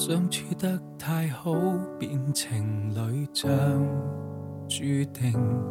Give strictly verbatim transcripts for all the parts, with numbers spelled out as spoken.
相處得太好，變情侶像注定，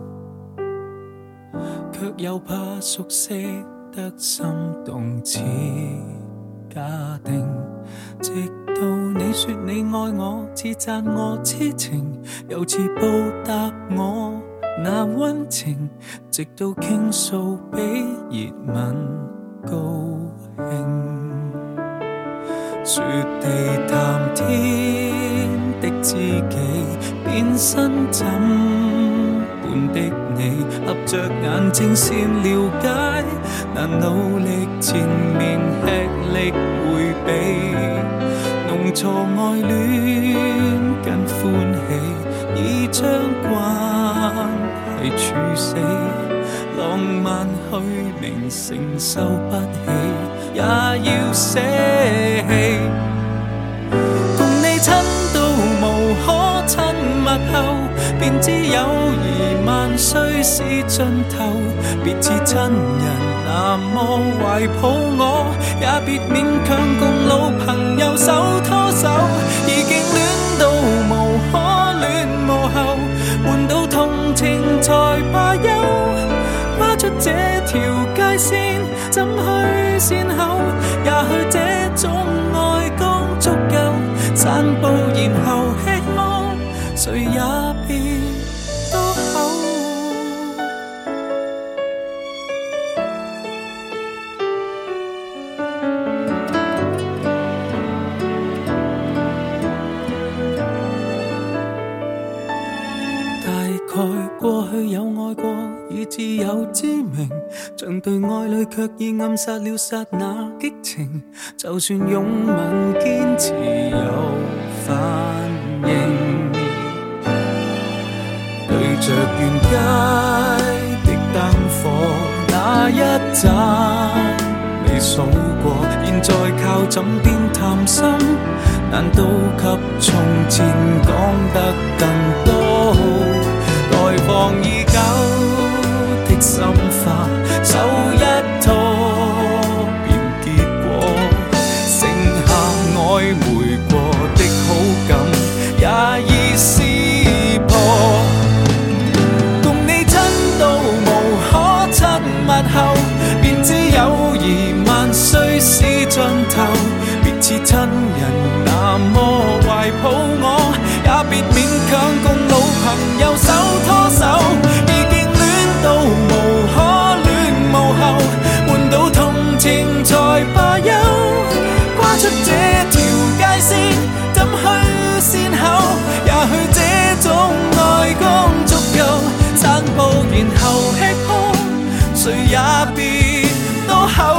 卻又怕熟悉得心動似假定。直到你說你愛我，似讚我痴情，又似報答我那溫情，直到傾訴比熱吻高興。說地談天的知己，變身怎般的你，合着眼睛先了解，難努力纏綿吃力迴避，弄錯愛戀跟歡喜，已將關係處死，浪漫虛名承受不起，也要捨棄。共你親到無可親密後，便知友誼萬歲是盡頭。別似親人那麼懷抱我，也別勉強共老朋友手拖手。已經戀到無可戀無後，換到同情才罷休。跨出這條界線，怎去善後？也許這種愛剛足夠，散步然後吃喝，誰也別多口。大概過去有愛過，以致有知名，像對愛侶卻已暗殺了剎那激情。就算擁吻堅持有反應，對着沿街的燈火，那一盞未數過，現在靠枕邊談心，難道及從前講得更多？待放已久的心花，手一拖便結果，剩下曖昧過的好感也已撕破。共你親到無可親密後，便知友誼萬歲是盡頭。別似親人那麼懷抱我，也別勉強共老朋友手拖手。已經戀到無可戀無後，換到同情才罷休。跨出這條界線，怎去善後？也許這種愛剛足夠，散步然後吃喝，誰也別多口。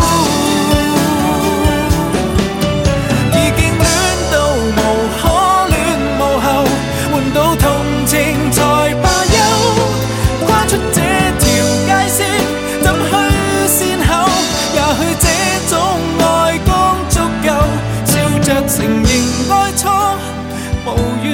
承認愛錯，無